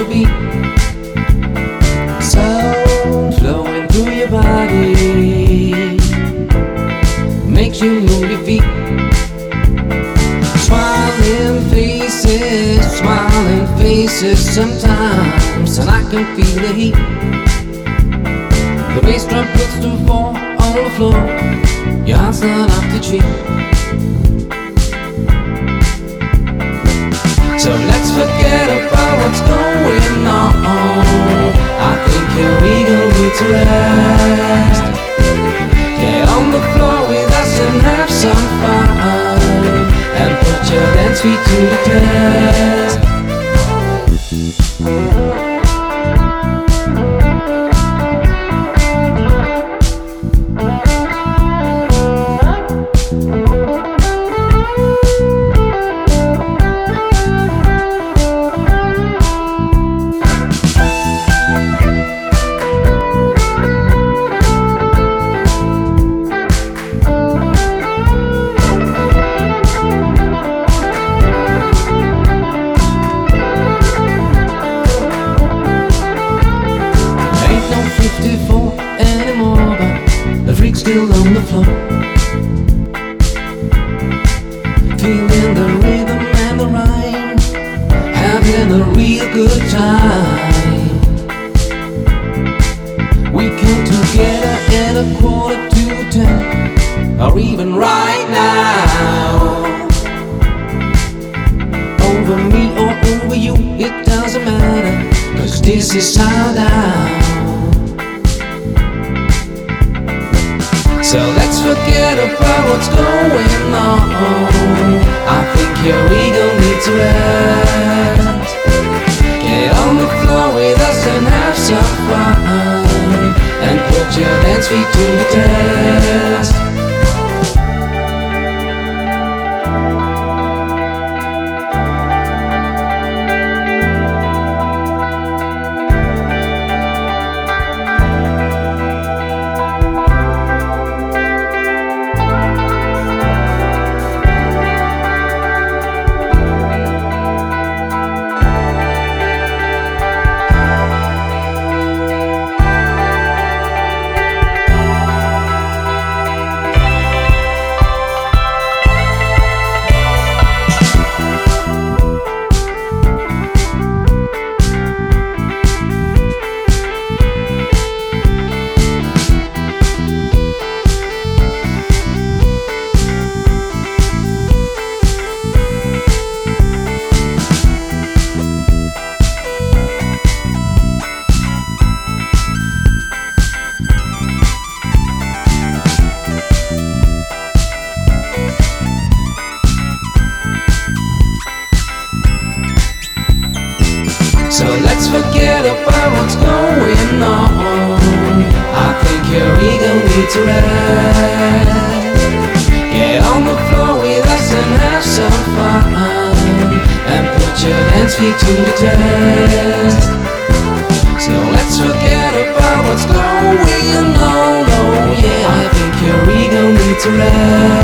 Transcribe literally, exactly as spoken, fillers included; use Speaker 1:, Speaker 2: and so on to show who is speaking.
Speaker 1: the beat, sound flowing through your body, makes you move your feet. Smiling faces, smiling faces sometimes, and I can feel the heat. The bass drum puts to fall on the floor, your heart's not off the tree. So let's forget about what's going on. I think your ego needs a rest. Get on the floor with us and have some fun, and put your dance feet to the test. Anymore, but the freak's still on the floor, feeling the rhythm and the rhyme, having a real good time. We come together at a quarter to ten, or even right now. Over me or over you, it doesn't matter, 'cause this is how down. So let's forget about what's going on. I think your ego needs a rest. Get on the floor with us and have some fun, and put your dance feet to the test. So let's forget about what's going on. I think your ego needs a rest. Get on the floor with us and have some fun, and put your dance feet to the test. So let's forget about what's going on. Oh yeah, I think your ego needs a rest.